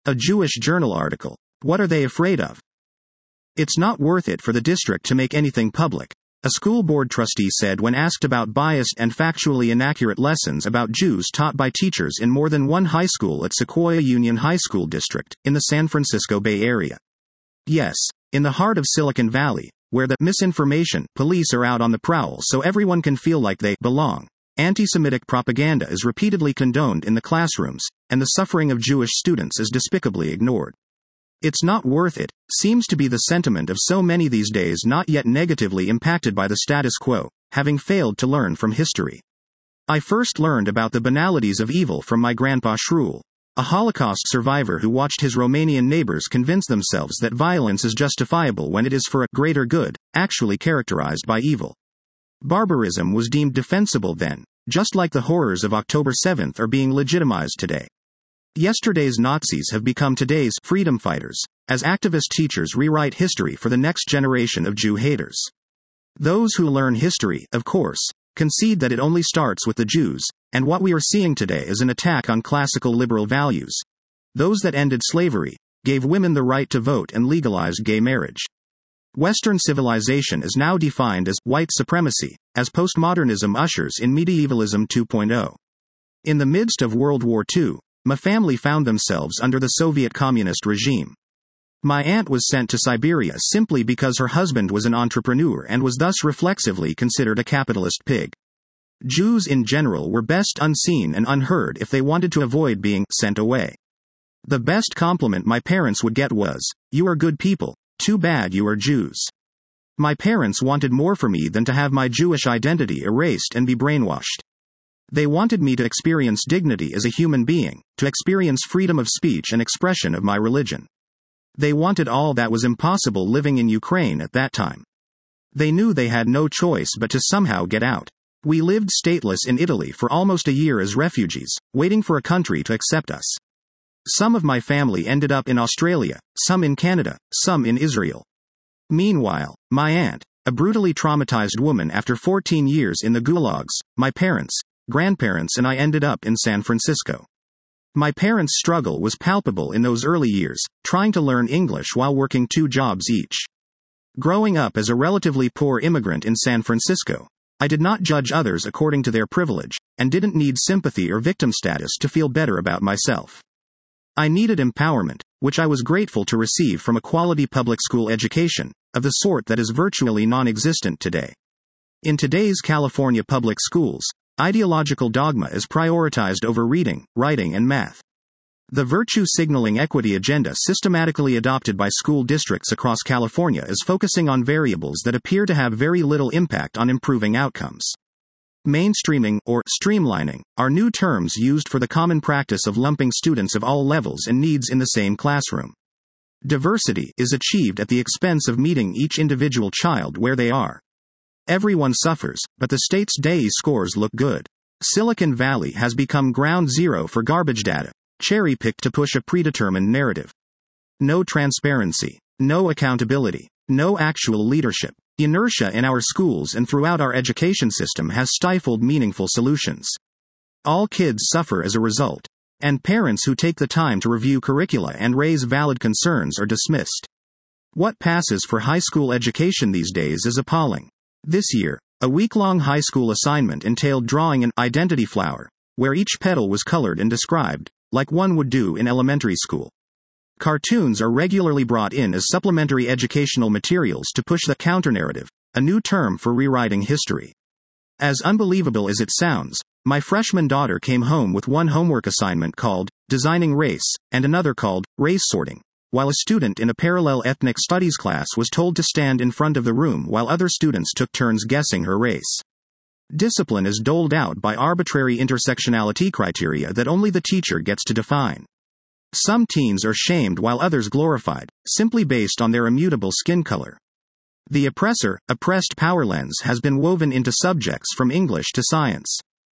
A Jewish journal article. What are they afraid of? It's not worth it for the district to make anything public, a school board trustee said when asked about biased and factually inaccurate lessons about Jews taught by teachers in more than one high school at Sequoia Union High School District, in the San Francisco Bay Area. Yes, in the heart of Silicon Valley, where the misinformation police are out on the prowl so everyone can feel like they belong. Anti-Semitic propaganda is repeatedly condoned in the classrooms, and the suffering of Jewish students is despicably ignored. It's not worth it, seems to be the sentiment of so many these days not yet negatively impacted by the status quo, having failed to learn from history. I first learned about the banalities of evil from my grandpa Shruel, a Holocaust survivor who watched his Romanian neighbors convince themselves that violence is justifiable when it is for a greater good, actually characterized by evil. Barbarism was deemed defensible then, just like the horrors of October 7th are being legitimized today. Yesterday's Nazis have become today's freedom fighters, as activist teachers rewrite history for the next generation of Jew haters. Those who learn history, of course, concede that it only starts with the Jews, and what we are seeing today is an attack on classical liberal values. Those that ended slavery, gave women the right to vote and legalized gay marriage. Western civilization is now defined as white supremacy, as postmodernism ushers in medievalism 2.0. In the midst of World War II, my family found themselves under the Soviet communist regime. My aunt was sent to Siberia simply because her husband was an entrepreneur and was thus reflexively considered a capitalist pig. Jews in general were best unseen and unheard if they wanted to avoid being sent away. The best compliment my parents would get was, "You are good people. Too bad you are Jews." My parents wanted more for me than to have my Jewish identity erased and be brainwashed. They wanted me to experience dignity as a human being, to experience freedom of speech and expression of my religion. They wanted all that was impossible living in Ukraine at that time. They knew they had no choice but to somehow get out. We lived stateless in Italy for almost a year as refugees, waiting for a country to accept us. Some of my family ended up in Australia, some in Canada, some in Israel. Meanwhile, my aunt, a brutally traumatized woman after 14 years in the gulags, my parents, grandparents and I ended up in San Francisco. My parents' struggle was palpable in those early years, trying to learn English while working 2 jobs each. Growing up as a relatively poor immigrant in San Francisco, I did not judge others according to their privilege, and didn't need sympathy or victim status to feel better about myself. I needed empowerment, which I was grateful to receive from a quality public school education, of the sort that is virtually non-existent today. In today's California public schools, ideological dogma is prioritized over reading, writing and math. The virtue signaling equity agenda systematically adopted by school districts across California is focusing on variables that appear to have very little impact on improving outcomes. Mainstreaming, or streamlining, are new terms used for the common practice of lumping students of all levels and needs in the same classroom. Diversity is achieved at the expense of meeting each individual child where they are. Everyone suffers, but the state's DEI scores look good. Silicon Valley has become ground zero for garbage data, cherry-picked to push a predetermined narrative. No transparency, no accountability, no actual leadership. Inertia in our schools and throughout our education system has stifled meaningful solutions. All kids suffer as a result, and parents who take the time to review curricula and raise valid concerns are dismissed. What passes for high school education these days is appalling. This year, a week-long high school assignment entailed drawing an identity flower, where each petal was colored and described, like one would do in elementary school. Cartoons are regularly brought in as supplementary educational materials to push the counter-narrative, a new term for rewriting history. As unbelievable as it sounds, my freshman daughter came home with one homework assignment called Designing Race and another called Race Sorting, while a student in a parallel ethnic studies class was told to stand in front of the room while other students took turns guessing her race. Discipline is doled out by arbitrary intersectionality criteria that only the teacher gets to define. Some teens are shamed while others glorified, simply based on their immutable skin color. The oppressor-oppressed power lens has been woven into subjects from English to science.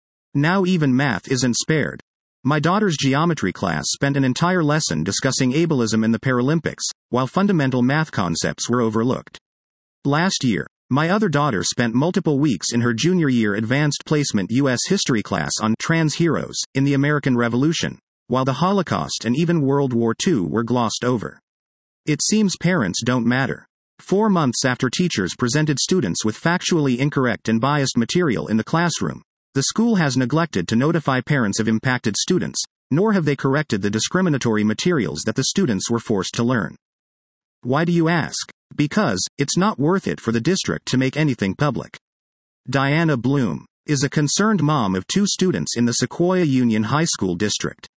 Now even math isn't spared. My daughter's geometry class spent an entire lesson discussing ableism in the Paralympics, while fundamental math concepts were overlooked. Last year, my other daughter spent multiple weeks in her junior year advanced placement U.S. history class on trans heroes in the American Revolution, while the Holocaust and even World War II were glossed over. It seems parents don't matter. 4 months after teachers presented students with factually incorrect and biased material in the classroom, the school has neglected to notify parents of impacted students, nor have they corrected the discriminatory materials that the students were forced to learn. Why do you ask? Because it's not worth it for the district to make anything public. Diana Bloom is a concerned mom of 2 students in the Sequoia Union High School district.